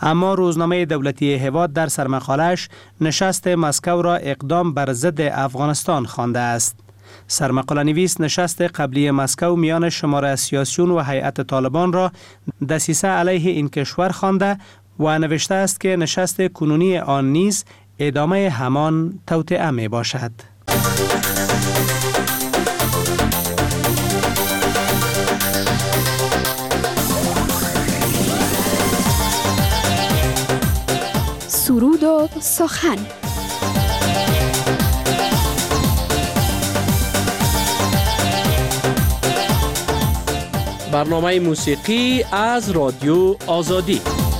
اما روزنامه دولتی هواد در سرمقاله‌اش نشست مسکو را اقدام بر ضد افغانستان خوانده است. سرمقاله نویس نشست قبلی مسکو میان شماره سیاسیون و هیئت طالبان را دسیسه علیه این کشور خوانده و نوشته است که نشست کنونی آن نیز ادامه همان توطئه می باشد. سرود و سخن. برنامه موسیقی از رادیو آزادی.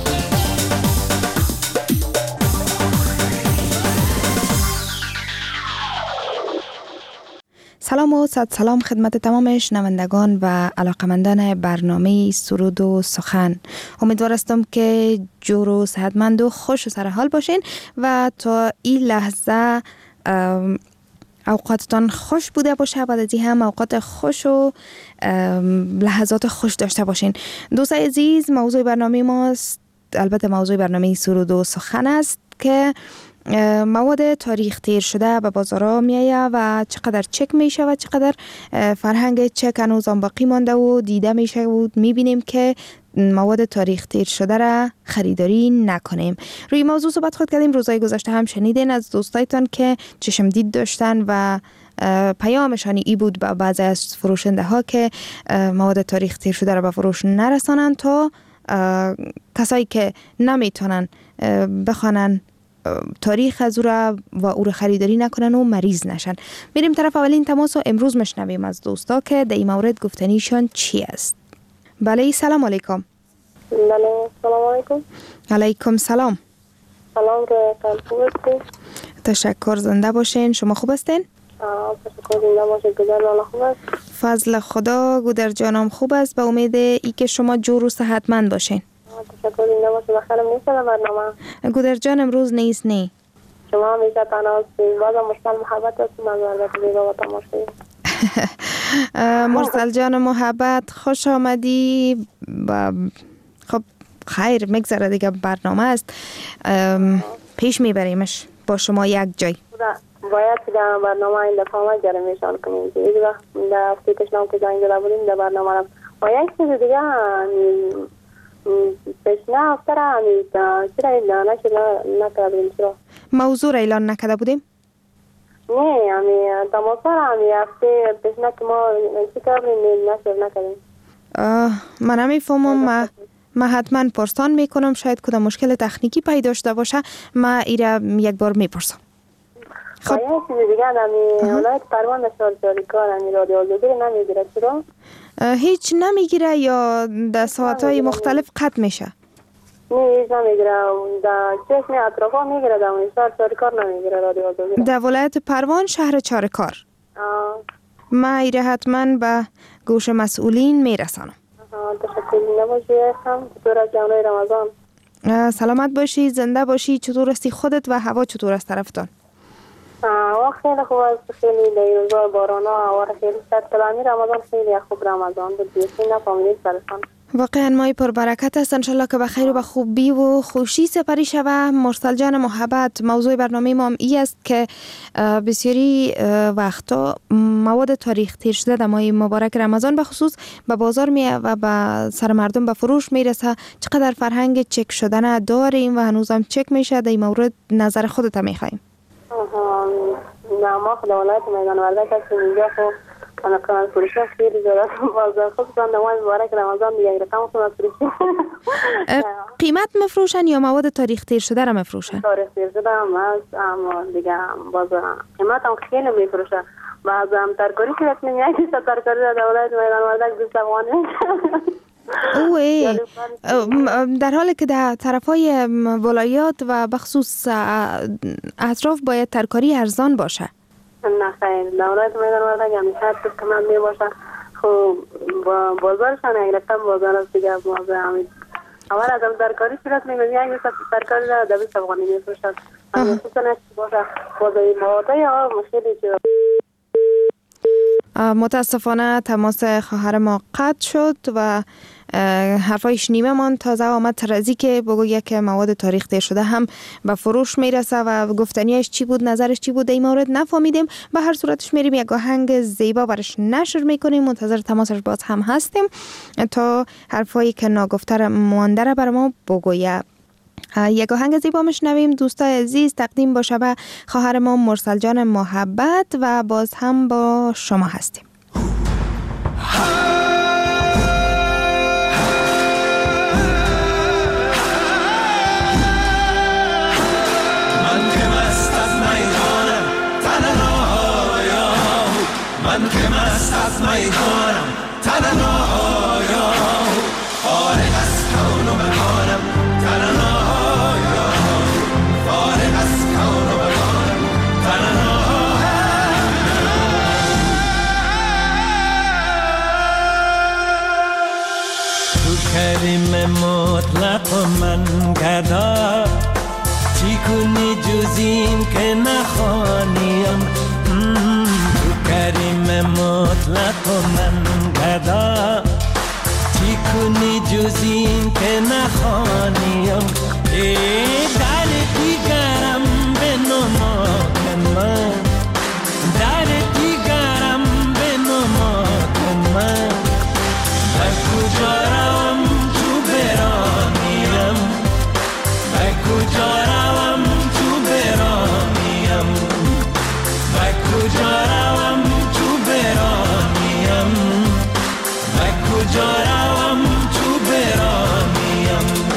سلام و صد سلام خدمت تمام شنوندگان و علاقمندان برنامه سرود و سخن. امیدوارم که جور و صحتمند و خوش و سرحال باشین و تا این لحظه اوقاتتان خوش بوده باشه و از این هم اوقات خوش و لحظات خوش داشته باشین. دوستان عزیز، موضوع برنامه ماست، البته موضوع برنامه سرود و سخن است که مواد تاریخ تیر شده به بازارها میایه و چقدر چک میشه و چقدر فرهنگ چک هنوز هم باقی مانده و دیده میشه و میبینیم که مواد تاریخ تیر شده را خریداری نکنیم. روی موضوع صحبت خود کردیم. روزهای گذشته هم شنیدین از دوستایتان که چشم دید داشتن و پیامشانی ای بود به بعضی از فروشنده ها که مواد تاریخ تیر شده را به فروش نرسانن تا کسایی که نمیتونن بخوانن تاریخ از او را خریداری نکنن و مریض نشن. میریم طرف اولین تماس و امروز مشنویم از دوستا که در این مورد گفتنیشان چی است. بله، سلام علیکم. بله، سلام علیکم. علیکم سلام. سلام، که خوب هستین؟ تشکر، زنده باشین. شما خوب هستین؟ تشکر، زنده باشین. گودر جانم خوب است؟ فضل خدا، گودر جانم خوب است. به امید ای که شما جور و صحتمند باشین. تشکر، زنده باشین. بخیرم نیست در برنامه؟ گودر جان امروز نیست نی. شما همیشه تنها هستین. بازم مشکل محبت هستیم از البته بیرا و تماشایی. مرسل جان محبت، خوش آمدی. و خب خیر، میگذره دیگه، برنامه است، پیش میبریمش با شما یک جای. باید که در برنامه این دفعه ما جرمیشان کنیم. این وقت در هفته کشنام که زنگ زده بودیم در برنامه را و یک چیز دیگه پیشنه هفته را چرا اعلان نکرده بودیم؟ چرا موضوع را اعلان نکرده بودیم؟ نه، تماسا را هفته پیشنه که ما چی کردیم نشر نکردیم. من نمیفهمم. ما حتما پرسان میکنم، شاید کدام مشکل تکنیکی پیدا شده باشه. ما ایره یک بار میپرسم. خب یک چیز دیگه ولایت پروان شهرداری کار رادیو آزادی نمیگیره؟ چرا؟ هیچ نمیگیره یا در ساعتهای مختلف قطع میشه؟ نه، هیچ نمیگیره. در چشم اطرافا میگیره، در شهرداری کار نمیگیره رادیو آزادی. در ولایت پروان شهر چارکار. ما ایره حتما به گوش مسئولین میرسانم. تشکر، نباشی. چطور است جمعه رمضان؟ سلامت باشی، زنده باشی. چطور هستی خودت و هوا چطور است طرفتان؟ هوا خیلی خوب است. خیلی در روزا بارانا هوا خیلی سرد. کلامی رمضان خیلی خوب رمضان بود. بیشتر نفهمیدید سرشان. واقعا مای پربرکت است. انشالله که بخیر و به خوبی و خوشی سپری شود. مرسل جان محبت، موضوع برنامه ما هم ای است که بسیاری وقتا مواد تاریخ تیر شده در ماه مبارک رمضان به خصوص به بازار میه و به سر مردم به فروش میرسه. چقدر فرهنگ چک شدن داریم و هنوزم چک میشه. در این مورد نظر خودت میخوایم. نه، ما خدا ولایت میدان وردک هستیم. اینجا خب کانال فروشی خیلی زیاده بازار، خصوصا در ماه مبارک رمضان دیگه رقم خود فروشی. قیمت مفروشن یا مواد تاریخ تیر شده را مفروشن؟ تاریخ تیر شده هم هست، اما دیگه بازار قیمت هم خیلی میفروشن. بعض هم ترکاری که رسمی یکی تا ترکاری در ولایت میدان وردک 200 افغانی. در حالی که در طرفای ولایات و بخصوص اطراف باید ترکاری ارزان باشه. نه خیر، در ولایت میدان وردک همیشه تو کمال می باشه. خب بازارشان یک رقم بازار است دیگه. بازار همین اول از ترکاری صورت میگه یک ترکاری را 200 افغانی میفروشن. همین خصوصا باشه بازار مواد یا مشکلی چه. متاسفانه تماس خواهر ما قطع شد و حرفایش نیمه مان تازه آمد ترازی که بگویه که مواد تاریخ تیر شده هم به فروش میرسه و گفتنیش چی بود، نظرش چی بود، این مورد نفهمیدیم. به هر صورتش میریم یک آهنگ زیبا برش نشر میکنیم، منتظر تماسش باز هم هستیم تا حرفایی که ناگفته مانده را بر ما بگویه. یک آهنگ زیبا میشنویم دوستای عزیز، تقدیم باشه به خواهر ما مرسل جان محبت و باز هم با شما هستیم. من که مست از میدانم تنهایا، فارغ از کون و مکانم تنهایا، فارغ از کون و مکانم تنهایا. تو کریم مطلق و من گدا، چی کنی جز این که نخوانیم؟ کریم مطلق و من گدا، چی کنی جز این که نخوانیم؟ در دیگرم به نما من، در دیگرم به نما من، به کجا روم تو برانیم، به کجا روم تو برانیم، به کجا روم تو برانیم، به کجا روم تو برانیم.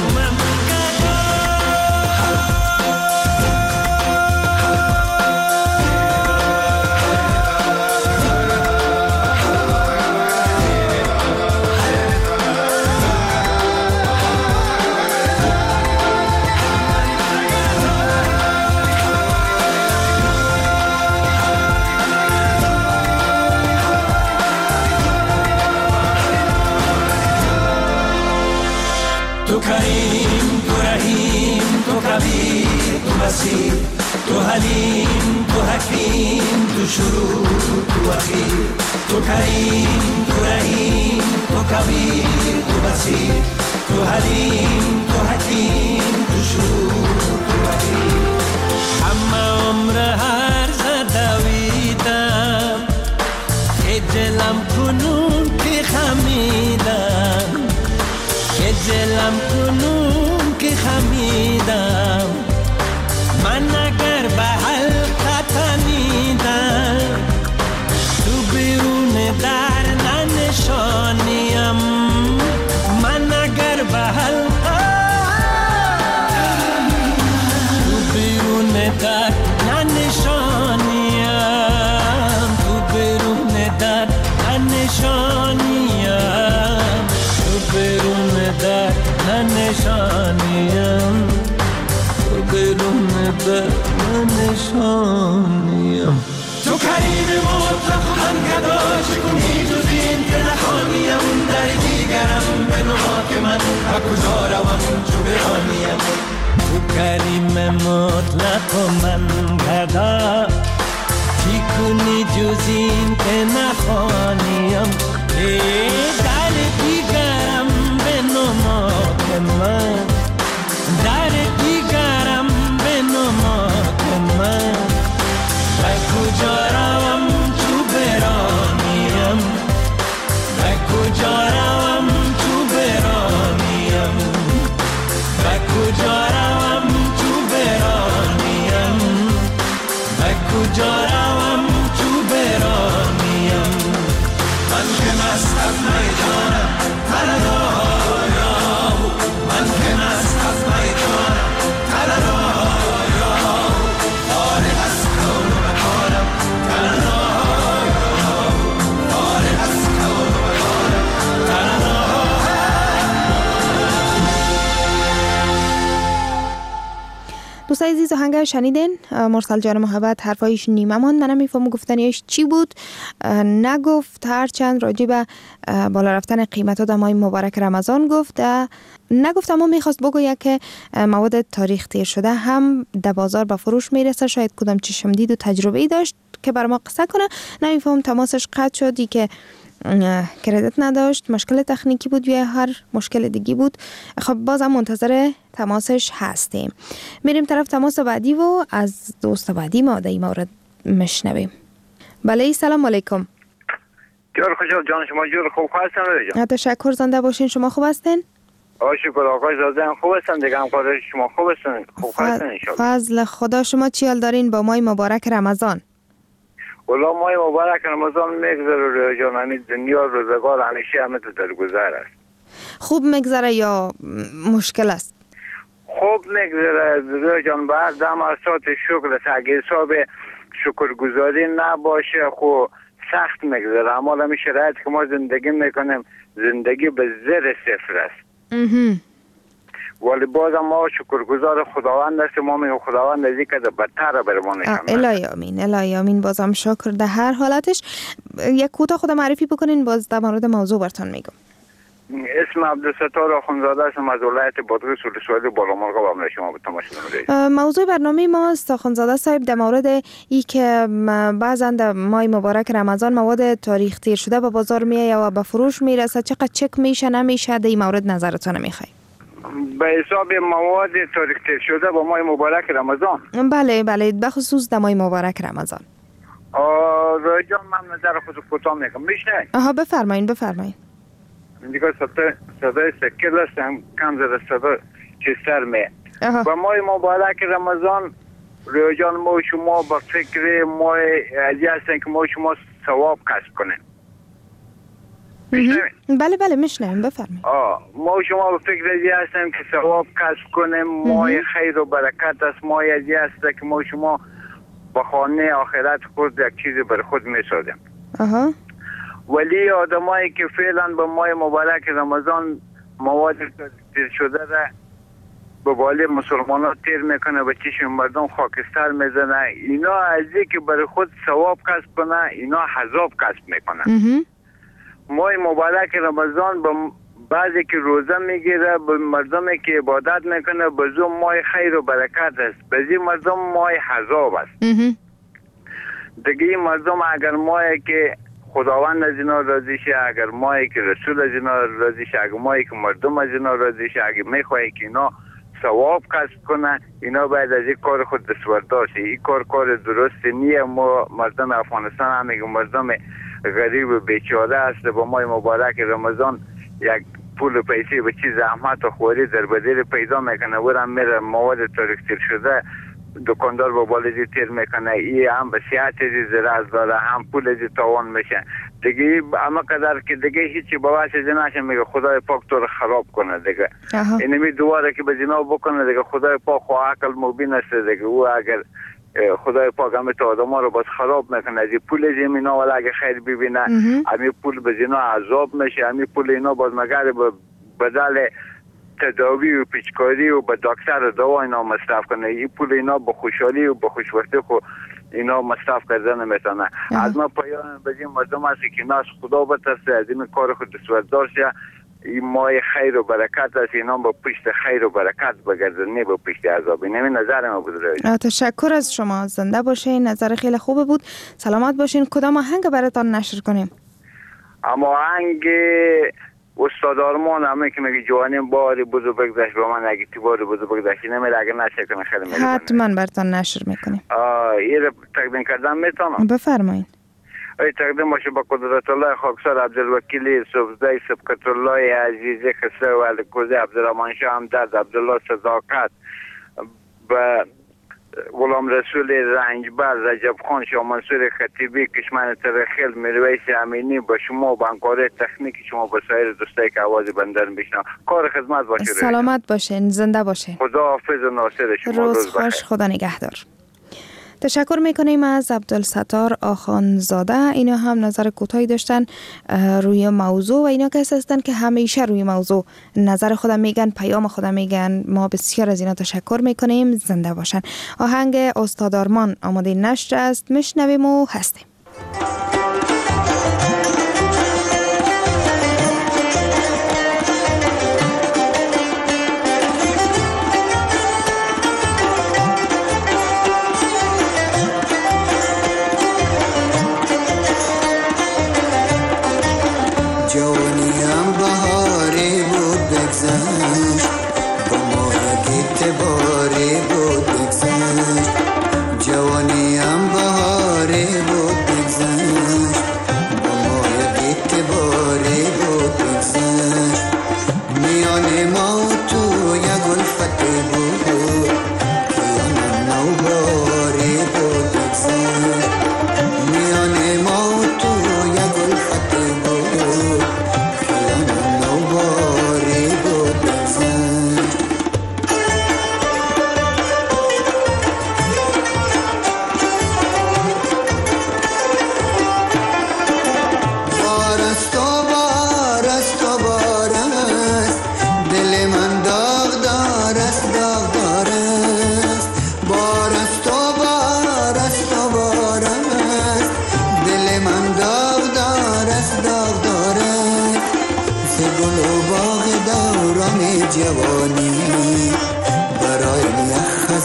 تو کریم، تو رحیم، تو کبیر، تو بصیر، تو حلیم، تو حکیم، تو شروع، تو اخیر. تو کریم، تو رحیم، تو کبیر، تو بصیر، تو حلیم، تو حکیم، تو شروع، تو اخیر. همه عمر هر زدویدم، خجلم کنون که خمیدم، خجلم کنون که خمیدم. من اگر به حلقه تنیدم، تو بیرون در ننشانیم. من اگر به حلقه تو بیرون در ننشانیم، تو بیرون در ننشانیم، تو بیرون در ننشانیم، تو بیرون در ننشانیم. تو کریم مطلق من گدا، چکنی جز این که نخوانیم؟ در دیگرم به نما که من به کجا روم چو برانیم؟ تو کریم مطلق من گدا، چی کنی جز این که نخوانیم؟ در دیگرم به نما که من، در دیگرم به نما که من، به کجا روم تو برانیم، به کجا روم تو برانیم، به کجا روم تو برانیم، به کجا روم تو برانیم. من که مست از میدانم تنهایا، من که مست از میدانم تنهایا، فارغ از کون و مکانم تنهایا، فارغ از کون و مکانم تنهایا. دوستای عزیز آهنگ شنیدین؟ مرسل جان محبت حرفایش نیمه ماند، من نمیفهمم گفتنیش چی بود، نگفت، هرچند راجع به بالا رفتن قیمت ها در ماه مبارک رمضان گفت، نگفت، اما میخواست بگوید که مواد تاریخ تیر شده هم در بازار به فروش میرسه. شاید کدام چشم دید و تجربه‌ای داشت که بر ما قصه کنه. نمیفهم تماسش قطع شدی که کردیت نداشت، مشکل تکنیکی بود یا هر مشکل دیگی بود. خب بازم منتظر تماسش هستیم. میریم طرف تماس بعدی و از دوست بعدی ما در این مورد مشنویم. بله سلام علیکم. جور خوشحال جان، شما جور خوب هستن؟ تشکر، زنده باشین. شما خوب هستین؟ شکر آقای زاده خوب هستن دیگه، همکار شما خوب هستن؟ خوب هستن ان شاء الله. فضل خدا. شما چی حال دارین با ماه مبارک رمضان؟ والله ماه مبارک رمضان میگذره جان، همین دنیا روزگار همیشه همه در گذر است. خوب میگذره یا مشکل است؟ خوب میگذره جان، بعد دم اسات شکر است. اگه حساب شکرگزاری نباشه خو سخت میگذره. اما همین شرایط که ما زندگی میکنیم زندگی به زیر صفر است. ولی بازم ما شکرگزار خداوند هستیم. ما میگم خداوند از اینکه بدتر بر ما نشون بده. الهی آمین، الهی آمین. بازم شکر در هر حالتش. یک کوتاه خود معرفی بکنین، باز در مورد موضوع براتون میگم. اسم عبدالستار آخوندزاده هستم از ولایت بادغیس ولسوالی بالامرغاب. با شما به تماشا می‌رسیم. موضوع برنامه ما است آخوندزاده صاحب در مورد ای که بعضا در ماه مبارک رمضان مواد تاریخ تیر شده به بازار میاد و به فروش میرسه، چقدر چک میشه نمیشه، در این مورد نظرتون میخوایم. به حساب مواد تاریخ تیر شده با ماه مبارک رمضان؟ بله بله، به خصوص در ماه مبارک رمضان. رایجان من نظر خود کوتاه میگم. میشه؟ بفرمایین بفرمایین. دیگه صدای سکل هستم کم زده صدا چستر می. با ماه مبارک رمضان رایجان ما شما با فکر ما ازی هستن که ما شما ثواب کسب کنیم. بله بله میشنویم، بفرمایید. ما شما به فکر ازی هستیم که ثواب کسب کنیم. ماه خیر و برکت است. ماه ازی هست که ما شما با خانه آخرت خود یک چیزی بر خود میسازیم. ولی آدمایی که فعلا به ماه مبارک رمضان مواد تیر شده را به بالی مسلمان ها تیر میکنه، به چشم مردم خاکستر میزنه، اینا از که برای خود ثواب کسب کنه اینا عذاب کسب میکنه. ماه مبارک رمضان به بعضی که روزه میگیره، به مردمی که عبادت میکنه به زو ماه خیر و برکت است، به زی مردم ماه عذاب است. دیگه این مردم اگر ماهی که خداوند از اینا راضی شه، اگر ماهی که رسول از اینا راضی شه، اگر ماهی که مردم از اینا راضی شه، اگر میخواهی که اینا ثواب کسب کنه، اینا باید از این کار خود دستبردار شه. این کار درستی نیه. ما مردم افغانستان هم میگم مردم غریب و بیچاره است. با ماه مبارک رمضان یک پول پیسه به چیز زحمت و خوری در بدیل پیدا میکنه، ورم میره مواد تاریخ تیر شده دکاندار با بالدی تیر میکنه. این هم به صحت زراز داره، هم پول تاوان میشه دیگه. اما قدر که دیگه هیچی باوش نشه میگه خدای پاک تو رو خراب کنه دیگه. اینمی دواره که به زنا بکنه دیگه خدای پاک خو عقل مبین است دیگه. او اگر خدای پاک همه تو آدم ها رو بس خراب میکنه، از این پول زمینا ولی اگه خیر ببینه همین پول به زنا عذاب میشه. همین پول اینا باز مگر بدل تداوی و پیچکاری و به دکتر دوا اینا مصرف کنه. این پول اینا به خوشحالی و به خوشبختی خو اینا مصرف کردن نمیتونه. از ما پایان به این مردم هست که اینا از خدا بترسه، از این کار خود دستبردار شه. این ماه خیر و برکت است، اینا با پشت خیر و برکت بگردن، نه با پشت عذاب. این نظر ما بود. تشکر از شما، زنده باشین. نظر خیلی خوبه بود. سلامت باشین. کدام آهنگ براتون نشر کنیم؟ اما آهنگ استاد آرمان همه که میگه جوانیم باری بزرگ بگذشت با من اگه تی باری بزرگ بگذشت نمیده، اگه نشه کنه خیلی میده. حتما براتون نشر میکنیم. این رو تقدیم کردم میتونم؟ بفرمایید. ای تقدیم باشه با قدرت الله خاکسار عبدالوکیلی سبزدهی سبکت الله عزیزی خسرو و الکوزی عبدالرحمن شاه همدرد عبدالله صداقت و غلام رسول رنجبر رجب خان شاه منصور خطیبی کشمن ترخیل میرویس امینی با شما و بانکاره تکنیک شما با سایر دوستایی که آواز بندر میشنم کار خدمت باشه. سلامت باشین، زنده باشین. خدا حافظ و ناصر شما. روز خوش، خدا نگهدار. تشکر میکنیم از عبدالستار آخوندزاده. اینا هم نظر کوتاهی داشتن روی موضوع و اینا کسی هستن که همیشه روی موضوع نظر خودم میگن، پیام خودم میگن. ما بسیار از اینا تشکر میکنیم. زنده باشن. آهنگ استاد آرمان آماده نشر است، میشنویم و هستیم.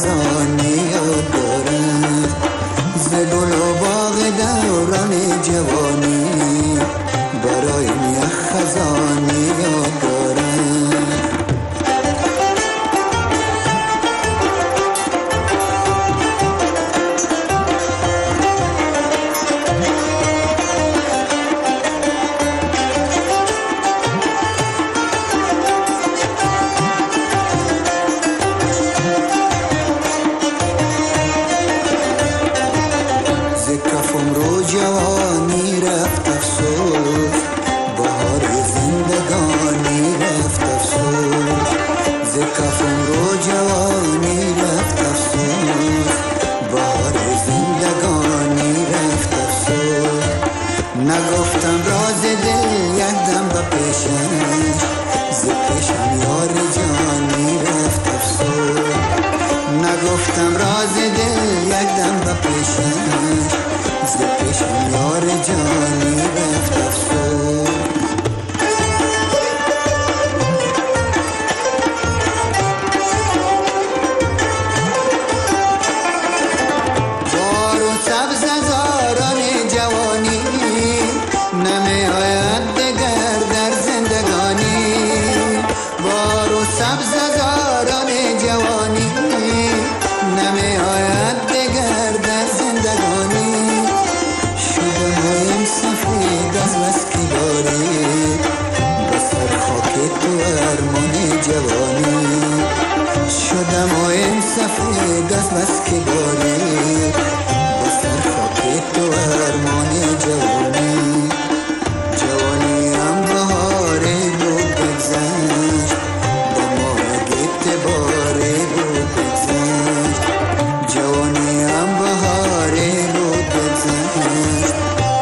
خزانه یاد دارم، ز گل و باغ دوران جوانی برایم یک خزانه یاد دارم. جوانی رفت افسوس، بهار زندگانی رفت افسوس، ز کفم رو جوانی رفت افسوس، بهار زندگانی رفت افسوس. نگفتم راز دل یک دم به پیشش، ز پیشم یار جانی رفت افسوس. نگفتم راز دل یک دم به پیشش، ز پیشم یار جانی رفت افسوس. بار و سبز زاران جوانی نمی آید دگر در زندگانی، بار و سبز زاران جوانی نمی آید دگر در زندگانی. سفید از مسکی باری بسر خاک تو ارمان جوانی، شدم و این سفید از مسکی باری بسر خاک تو ارمان جوانی. جوانی هم بهاری بود بگذشت، با ما اعتباری بود بگذشت. جوانی هم بهاری بود بگذشت،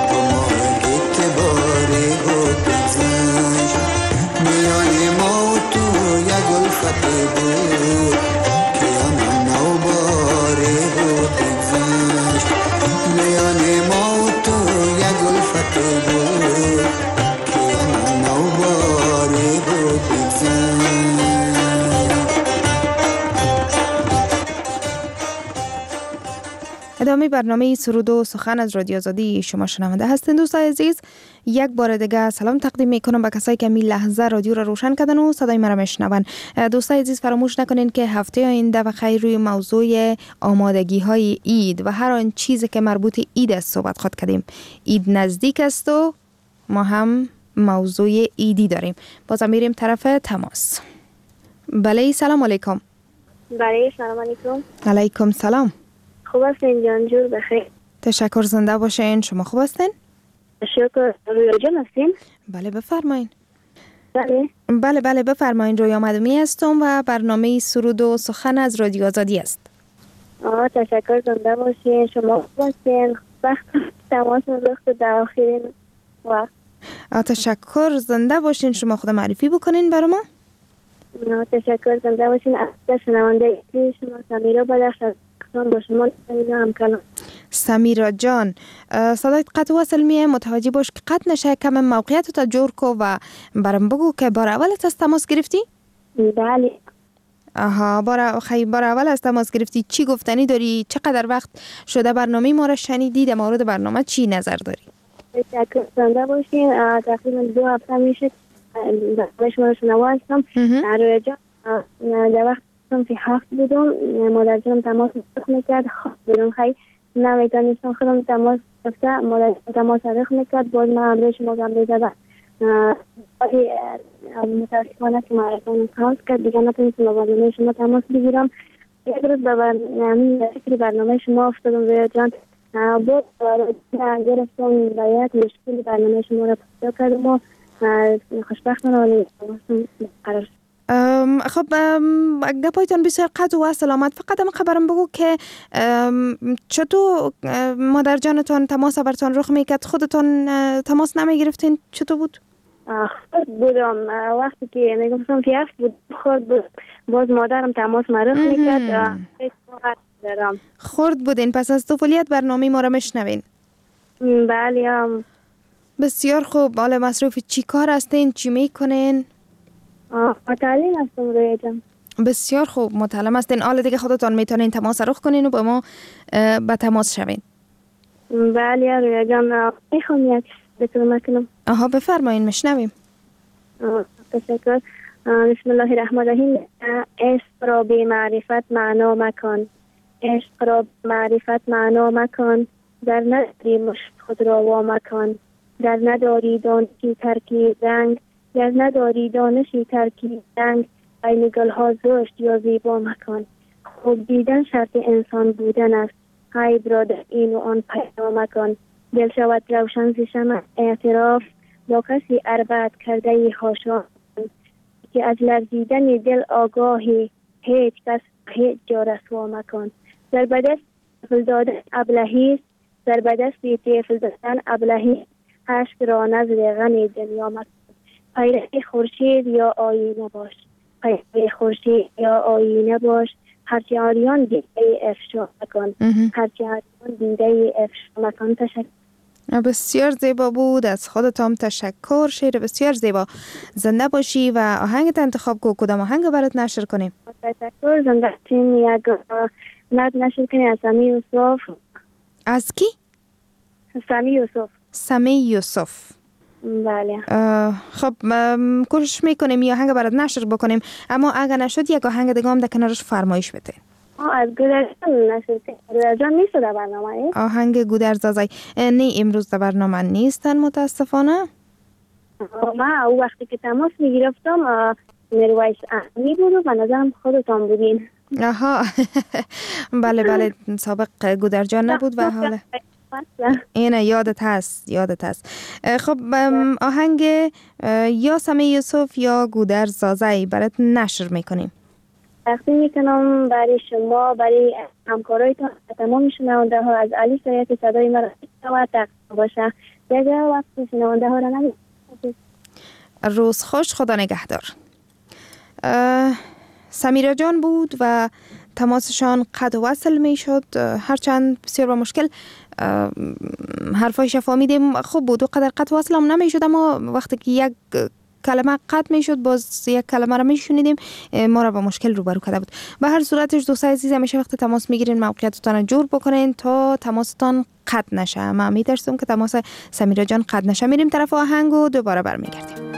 میان ما و تو یک الفتی بود که آن نوباری بود بگذشت. میان ما و تو یک الفتی بود که آن نوباری بود بگذشت. ادامه برنامه سرود و سخن از رادیو آزادی شما شنونده هستند. دوستان عزیز، یک بار دیگه سلام تقدیم میکنم به کسایی که می لحظه رادیو را روشن کردن و صدای مرا میشنون. دوستان عزیز، فراموش نکنین که هفته آینده بخیر روی موضوع آمادگی های عید و هر آن چیزی که مربوط عید است صحبت خود کردیم. عید نزدیک است و ما هم موضوع عیدی داریم. بازم میریم طرف تماس. بله، سلام علیکم. بله، سلام علیکم. علیکم سلام. خوب هستین جان؟ جور بخیر. تشکر، زنده باشین. شما خوب هستین؟ شکر. رویا جان هستین؟ بله بفرمایین. بله بفرمایین. رویا مدومی هستم و برنامه سرود و سخن از رادیو آزادی است. تشکر، زنده باشین. شما خوب هستین؟ وقت تماس وقت در آخرین وقت. تشکر، زنده باشین. شما خود معرفی بکنین برای ما. تشکر، زنده باشین. از شنونده شما سمیرا بدخش با شما هم کلام. سمیرا جان، صدایت قطع وصل میه، متوجه باش که قطع نشه. کم موقعیت تا جور کو و برام بگو که بار اولت از تماس گرفتی؟ بله. بار اول از تماس گرفتی. چی گفتنی داری؟ چقدر وقت شده برنامه ما را شنیدی؟ در مورد برنامه چی نظر داری؟ تشکر، زنده باشین. تقریبا 2 هفته میشه برنامه شما را شنوا هستم. رویا جان، در وقت فی 7 بودم، مادر جانم تماس میکرد، بدون خیلی نمیتونستم خودم تماس گرفته، مادر تماس میکرد، باز من همراه شما گمره زدم. متاسفانه که مارتون خواست کرد، دیگه نتونستم با برنامه شما تماس بگیرم. یک روز به فکر برنامه شما افتادم رویا جان، باز گرفتم و یک مشکل برنامه شما را پیدا کردم و خوشبختانه قرار شد. خب گپایتان بسیار قطع و سلامت. فقط هم خبرم بگو که چطور مادر جانتان تماس برتان رخ میکرد؟ خودتان تماس نمی گرفتین؟ چطور بود؟ خود بودم وقتی که میگفتم که هفت بود، خود بود، باز مادرم تماس رخ میکرد. خورد بودین، پس از طفولیت برنامه ما را میشنوین؟ بله. بسیار خوب. حالا مصروف چی کار هستین؟ چی میکنین؟ تعلیم هستم رویا جان. بسیار خوب، متعلم هستین. حالا دیگه خودتان میتونین تماس رخ کنین و با ما به تماس شوین. بله رویا جان، میخوام یک بتونم کنم. آها بفرمایین، مشنویم. تشکر. بسم الله الرحمن الرحیم. عشق را به معرفت معنا مکن، عشق را به معرفت معنا مکن، در نداری مشت خود را وا مکن، در نداری دانشی ترکی رنگ، در نداری دانشی ترکی رنگ، بین گلها زشت یا زیبا مکن. خوب دیدن شرط انسان بودن است، عیب را در این و آن پیدا مکن. دل شود روشن ز شمع اعتراف، با کسی عربت کرده ای حاشا، که از لرزیدن دل آگاهی، هیچ کس هیچ جا رسوا مکن. در بدست طفل دادن ابلهی است، در بدست طفل دادن ابلهی، اشک را نزد غم دنیا مکن. پیرو خورشید یا آینه باش، پیرو خورشید یا آینه باش، هرچه آریان دیده افشا مکن، هرچه آریان دیده افشا مکن. تشکر. بسیار زیبا بود، از خودتان تشکر. شعر بسیار زیبا. زنده باشی و آهنگت انتخاب کو. کدام آهنگ برات نشر کنیم؟ تشکر. زنده باشین. یک نت نشر کنیم از سمی یوسف. از کی؟ سمی یوسف. سمی یوسف. بله. خب کوشش میکنیم یه آهنگ برات نشر بکنیم، اما اگر نشد یک آهنگ دیگه هم در کنارش فرمایش بده. از گودرزان نشر کنیم. گودرزان نیست در برنامه؟ آهنگ گودرزازای نه امروز در برنامه نیستن متاسفانه. ما او وقتی که تماس میگرفتم مرویس احمی بود و نظرم خودتان بودین. آها بله بله، سابق گودرجان نبود و حالا اینه یادت هست. خب آهنگ یا سمی یوسف یا گودرزازی برات نشر میکنیم. تقدیم میکنم برای شما، برای همکارایتان، تمام شنونده ها، از علی سریعت صدای ما را تقدیم باشه. دیگه وقت شنونده ها را نمید. روز خوش، خدا نگهدار. سمیرا جان بود و تماسشان قطع و وصل می شد، هرچند بسیار با مشکل حرفایش فهمیدیم. خوب بود و قدر قطع و وصل هم نمی شد، اما وقتی که یک کلمه قطع می شد باز یک کلمه را می شنیدیم، ما را با مشکل روبرو کرده بود. به هر صورتش دوستای عزیز، همیشه وقت تماس میگیرین موقعیتتان را جور بکنین تا تماستان قطع نشه. ما میترسیم که تماس سمیرا جان قطع نشه. میریم طرف آهنگ و دوباره برمیگردیم.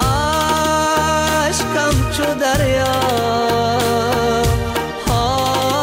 دریا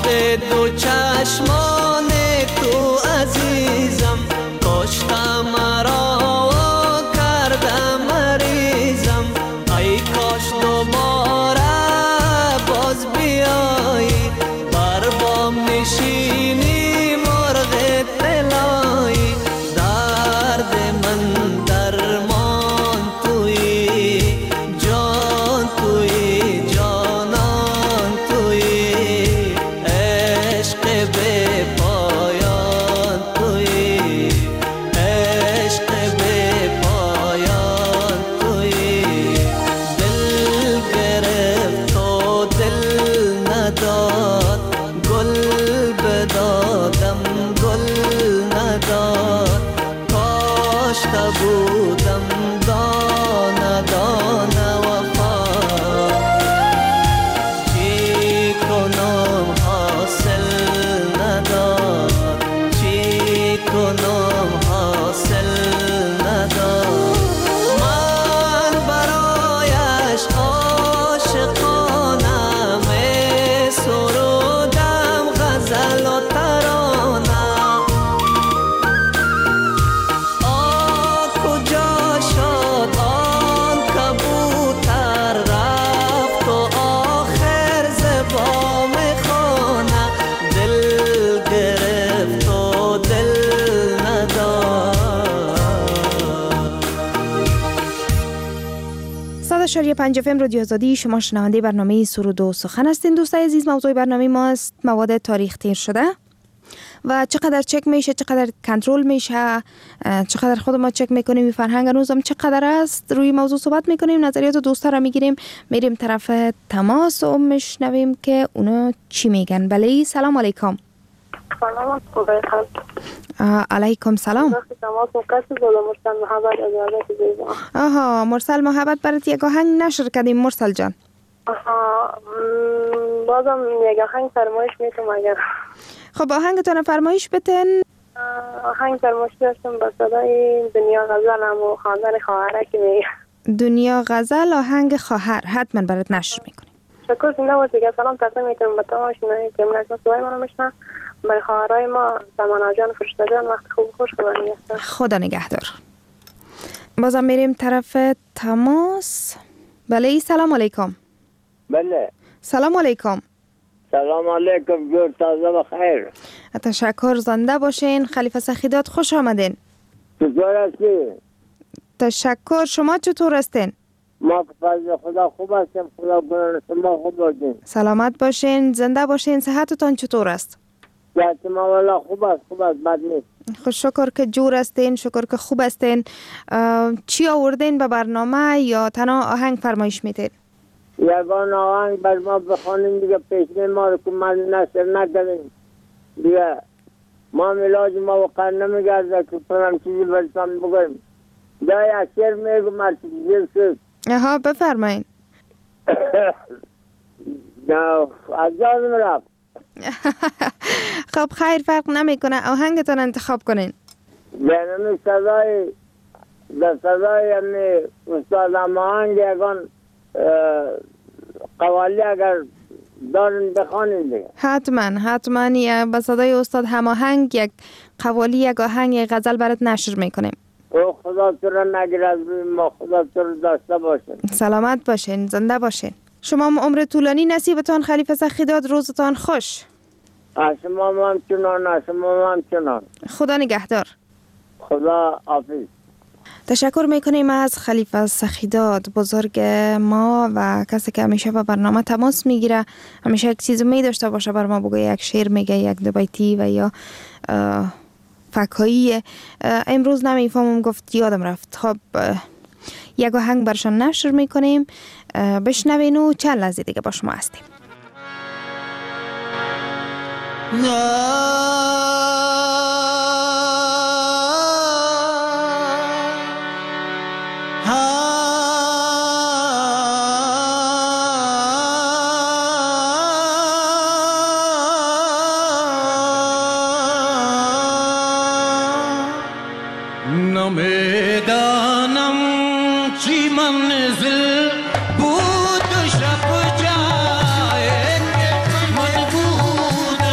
دو چشمان تو عزیزم کاشتم مرا کردم مریضم ای کاش دوباره باز بیایی بر بام نشینی مرغ طلایی درد من درمان تویی جان تویی جانان تویی عشق به پایان تویی عشق به پایان تویی دل گرفت و دل نداد گل بدادم گل نداد کاشته بودم دانه دانه وفا چی کنم حاصل نداد چی کنم حاصل نداد من برایش عاشقانه می سرودم غزل و ترانه کجا شد آن کبوتر رفت و آخر زبام خانه دل گرفت و دل نداد 100.5 FM رادیو آزادی، شما شنونده برنامه سرود و سخن هستین. دوستای عزیز، موضوع برنامه ما است مواد تاریخ تیر شده و چقدر چک میشه، چقدر کنترل میشه، چقدر خود ما چک میکنیم، این فرهنگ هنوزم چقدر است. روی موضوع صحبت میکنیم، نظریات دوستا را میگیریم، میریم طرف تماس و میشنویم که اونا چی میگن. بله، سلام علیکم. سلام علیکم سلام. تماس کسی بوده مرسل محبت ازاده دیدم. آها، مرسل محبت برات یک آهنگ نشر کردیم مرسل جان. آها، بازم یک آهنگ فرمایش میکنم اگر. خب آهنگتون فرمایش بتن. آهنگ فرمایش داشتم با صدای دنیا غزل و خواندن خواهره که میگه. دنیا غزل آهنگ خواهر حتما برات نشر میکنیم. شکر زنده باشید. سلام تقدیم میکنم به تمام شنوندگان که امروز صدای ما رو میشنون. برای خواهرای ما سمانا جان فرشته جان وقت خوب خوش گذرونید. خدا نگهدار. بازم میریم طرف تماس. بله، سلام علیکم. بله، سلام علیکم. سلام علیکم، جور تازه و خیر. تشکر، زنده باشین. خلیفه سخیدات خوش آمدین. چطور هستی؟ تشکر، شما چطور هستین؟ ما که فضل خدا خوب هستیم، خدا کنن شما خوب باشین. سلامت باشین، زنده باشین. صحتتان چطور است؟ صحت ما والا خوب است بد نیست. خوش شکر که جور هستین، شکر که خوب هستین. چی آوردین به برنامه یا تنها آهنگ فرمایش میتین؟ یگان آهنگ بر ما بخوانیم دیگه، پیشنه ما رو که من نشر نکنیم دیگه ما ملاج ما وقت نمیگرده که پرم چیزی برسان بگویم. جای اشیر میگو مرسی جلسید. آها، بفرمایین. از جازم رفت. خب خیر، فرق نمیکنه، آهنگتان انتخاب کنین. یعنی صدای یعنی استاد آهنگ یگان قوالی اگر دارن بخوانین دیگه. حتما یا به صدای استاد هماهنگ یک قوالی، یک آهنگ، یک غزل برات نشر میکنیم. او خدا تو را نگیر از روی ما، خدا تو را داشته باشین. سلامت باشین، زنده باشین. شما عمر طولانی نصیبتان خلیفه سخیدات، روزتان خوش. شما هم چنان. خدا نگهدار. خدا حافظ. تشکر میکنیم از خلیفه سخیدات، بزرگ ما و کسی که همیشه به برنامه تماس میگیره، همیشه یک چیز می داشته باشه بر ما بگه، یک شعر میگه، یک دو بیتی و یا فکایی. امروز نمیفهمم، گفت یادم رفت. خب یک آهنگ برشان نشر میکنیم، بشنوین و چند لحظه دیگه با شما هستیم. نمیدانم چی منزل بود و شب جای من بود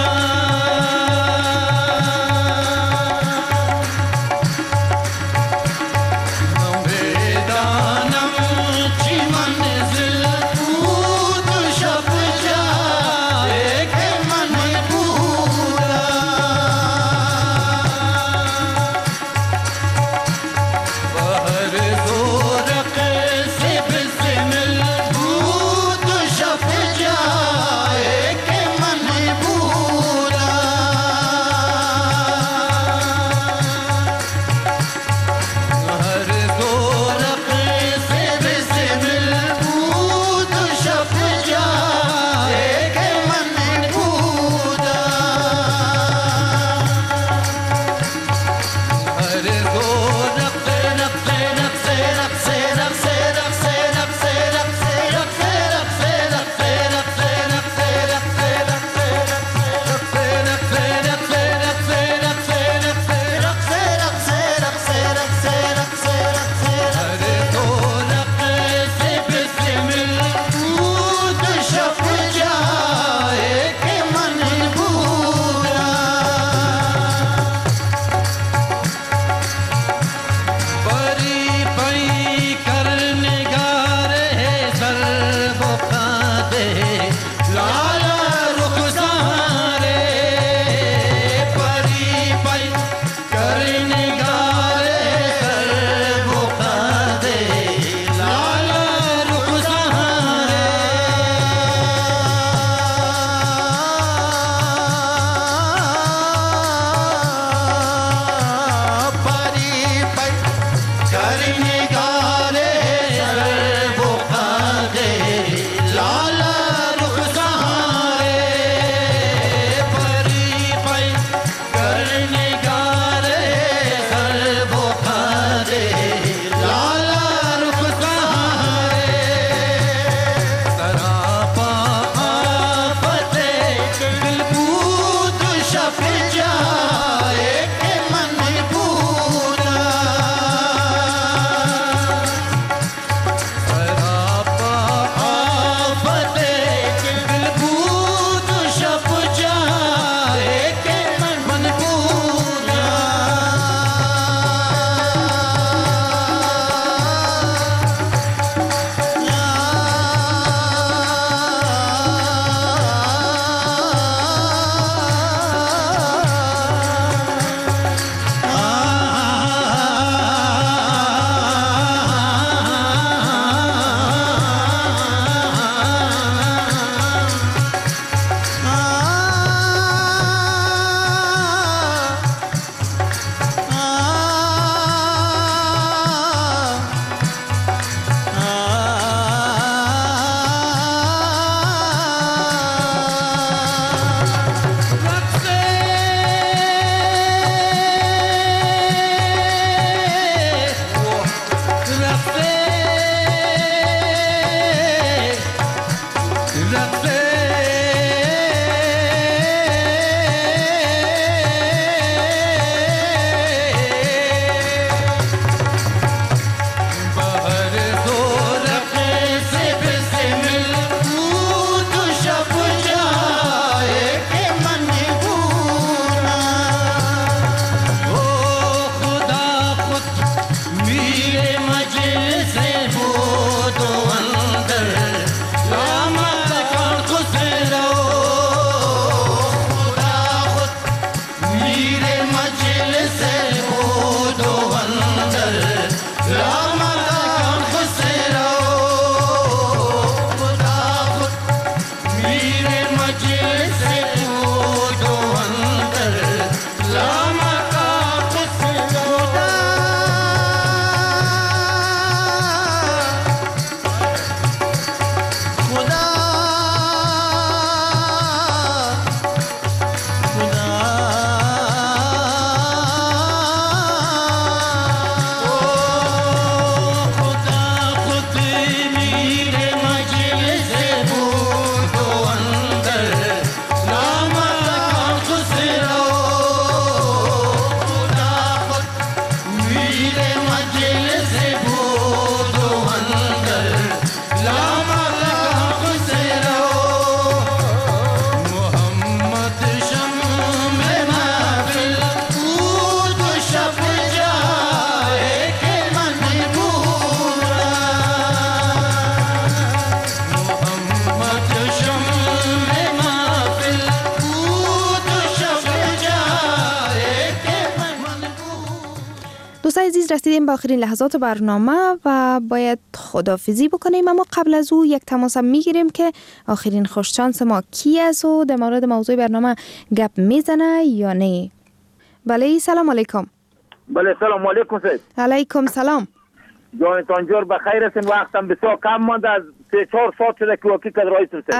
دوستان عزیز رسیدیم به آخرین لحظات برنامه و باید خداحافظی بکنیم، اما قبل از او یک تماس میگیریم که آخرین خوششانس ما کی است و در مورد موضوع برنامه گپ میزنه یا نه. بله سلام علیکم. بله سلام علیکم سید. علیکم سلام. جانتان جور بخیر هستین؟ وقتم بسیار کم مانده، از 3-4 ساعت شده که واقعی کد رایتون سید.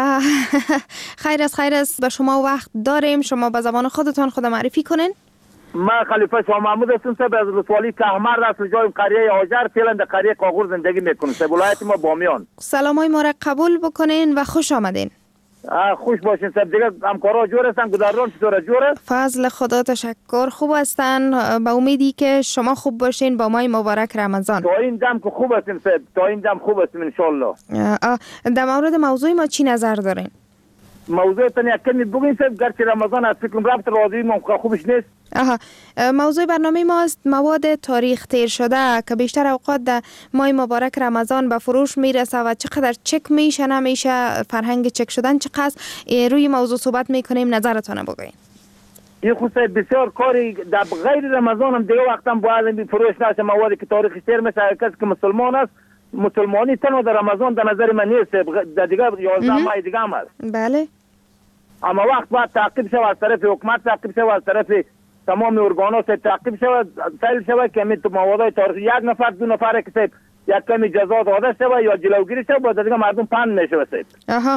خیر است به شما وقت داریم، شما به زبان خودتان خود معرفی کنین. من خلیفه شاه محمود هستم سید، از ولسوالی کهمرد است، جای قریه آجر، فعلا در قریه قاغور زندگی میکنم سید، ولایت ما بامیان. سلامای ما را قبول بکنین و خوش آمدین. خوش باشین سید. دیگه همکارا جور هستن؟ گذران چطوره؟ جوره؟ فضل خدا تشکر، خوب هستن. با امیدی که شما خوب باشین با ماه مبارک رمضان. تا این دم که خوب هستیم سید، تا این دم خوب هستیم ان شاء الله. در مورد موضوع ما چی نظر دارین؟ موضوع تن یک کمی بگین سید، گرچه رمضان است فکرم رفت راضی ما خوبش نیست. موضوع برنامه ما است مواد تاریخ تیر شده که بیشتر اوقات در ماه مبارک رمضان به فروش میرسه و چقدر چک میشه نمیشه، فرهنگ چک شدن چقدر، روی موضوع صحبت میکنیم، نظرتون بگوین. این خود بسیار کاری در غیر رمضان هم دیگه وقتا باید فروش نشه موادی که تاریخ تیر میشه. کسی که مسلمان است، مسلمانی تنها در رمضان در نظر من نیست، در دیگه 11 ماه دیگه هم است. بله. اما وقت باید تعقیب شود از طرف حکومت، تعقیب شود از طرف تمام ارگانات، تعقیب شود سیل شود که همین موادهای تاریخی یک نفر دو نفر که یک کمی جزا داده شود یا جلوگیری شود، باید دیگه مردم پند میشه سید.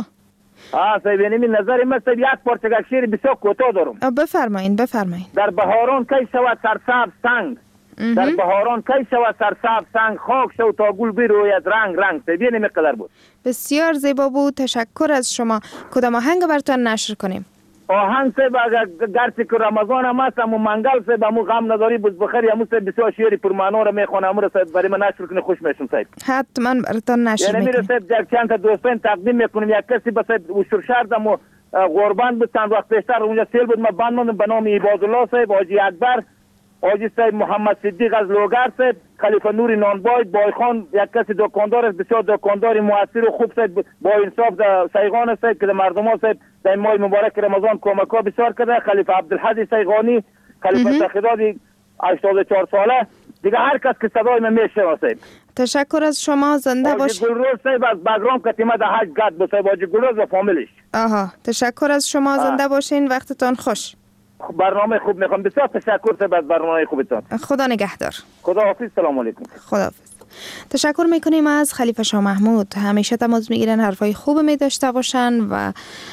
سید یعنی نظر من سید یک پارچه شعر بسیار کوتاه دارم. بفرمایین. در بهاران کی شود سرسبز سنگ، در بهاران کی شود سرسبز سنگ، خاک شو تا گل بروید رنگ سید. یعنی مقدار بود. بسیار زیبا بود، تشکر از شما. کدام آهنگ براتون نشر کنیم؟ آهنگ سه گرچه که رمضان هم هست اما منگل سه همون غم نداری بود بخیر همون سه بسیار شعری پرمعنا رو میخونه، همون رو سه برای من نشر کنی خوش میشم سید. حتما براتون نشر میکنیم. یعنی میره سه چند تا دوستان تقدیم میکنیم. یک کسی بس وشورشهر دمو قربان بود، چند وقت پیشتر اونجا سیل بود، ما بند موندم به نام عبادالله صاحب، حاجی اکبر، حاجی صاحب محمد صدیق از لوگر صاحب، خلیفه نوری نانبای، بایخان یک کسی دکاندار است، بسیار دکانداری موثر و خوب صاحب، با انصاف در سیغان است که مردم ها صاحب در ماه مبارک رمضان کمک‌ها بسیار کرده. خلیفه عبدالحدی سیغانی، خلیفه تخیدادی 84 ساله، دیگه هر کس که صدای من میشنوه صاحب. تشکر از شما، زنده باشید. گلروز صاحب از بگرام کتیمه در حج گرد بود صاحب، حاجی گلروز و فامیلش. تشکر از شما، زنده باشین، وقتتان خوش. برنامه خوب میخوام، بسیار تشکر صاحب از برنامه خوبتان. خدا نگهدار. خدا حافظ. سلام علیکم. خدا حافظ. تشکر میکنیم از خلیفه شاه محمود، همیشه تماس میگیرن، حرفای خوب می داشته باشن و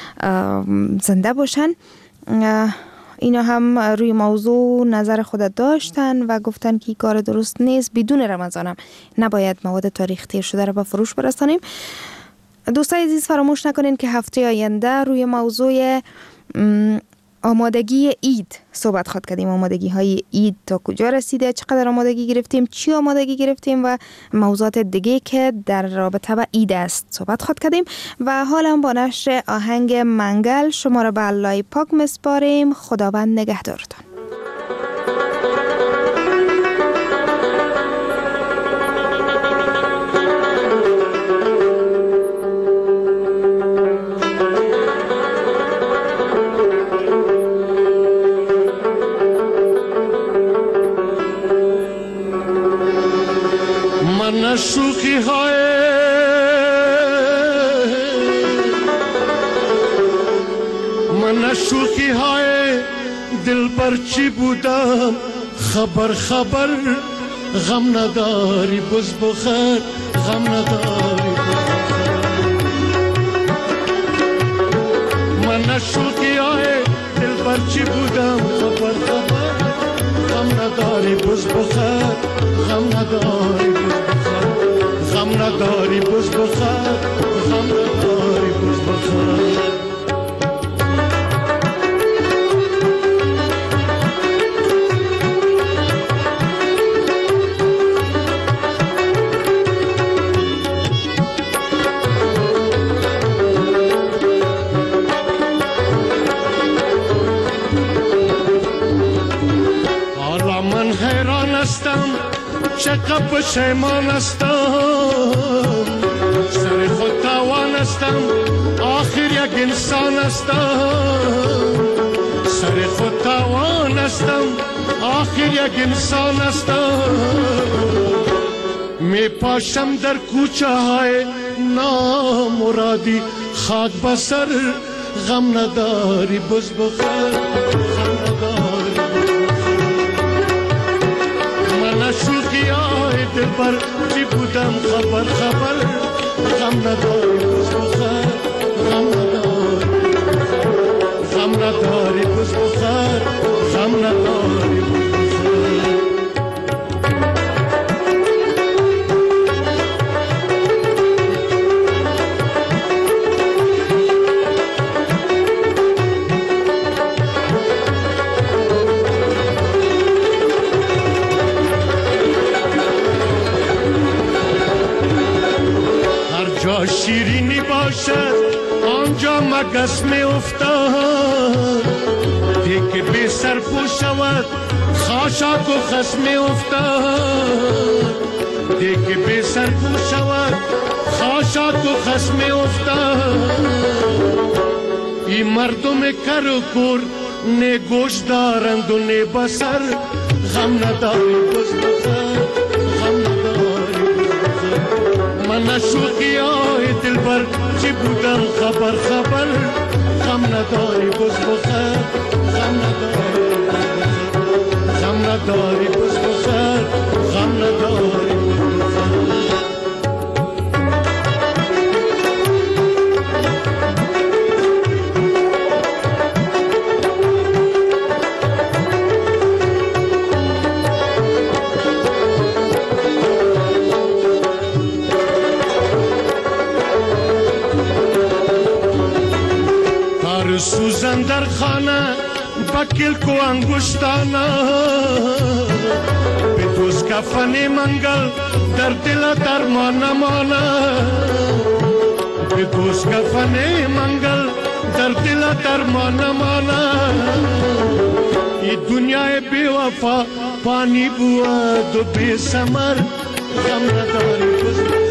زنده باشن. اینا هم روی موضوع نظر خود داشتن و گفتن که کار درست نیست، بدون رمضان هم نباید مواد تاریخ تیر شده را به فروش برسانیم. دوستان عزیز فراموش نکنین که هفته آینده روی موضوع آمادگی عید صحبت خواهد کردیم. آمادگی های عید تا کجا رسیده، چقدر آمادگی گرفتیم، چی آمادگی گرفتیم و موضوعات دیگه که در رابطه با عید است صحبت خواهد کردیم. و حالا با نشر آهنگ منگل شما را به الله پاک مسپاریم. خداوند نگهدارتان. شوخی های من شوخی های دل پر چی بودم، خبر غم نداری بز بخیر، غم نداری من شوخی های دل پر چی بودم، خبر غم نداری بز بخیر، غم نداری غم نداری بز بخیر، غم نداری بز بخیر. حالا من حیران هستم، چقدر پشیمان هستم، سر خود تاوان هستم، آخر یک انسان هستم، سر خود تاوان هستم، آخر یک انسان هستم. می پاشم در کوچه های نامرادی، خاک بسر غم نداری بز بخیر، غم نداری من شوخی های دلبر چی بودم خبر خبر، غم نداری بز بخیر، غم نداری، غم نداری بز بخیر، غم نداری بز بخیر. شیرینی باشد آنجا مگس می افتاد، دیگه بی سر پو شود خاشاک و خس می افتاد، دیگه بی سر پو شود خاشاک و خس می افتاد. این مردم کر و کور نه گوش دارند و نه بسر، غم نداری بز بخیر، غم نداری من شوخی های دلبر چی بودم خبر خبر، غم نداری بز بخیر، غم نداری، غم نداری بز بخیر، غم نداری بز بخیر. سوزن در خانه بکل کو انگشتانه، به دوز کفن منگل در دل درمان مانه، به دوز کفن منگل در دل درمان مانه. ای دنیای بی وفا پانی بود و بی ثمر، غم نداری بز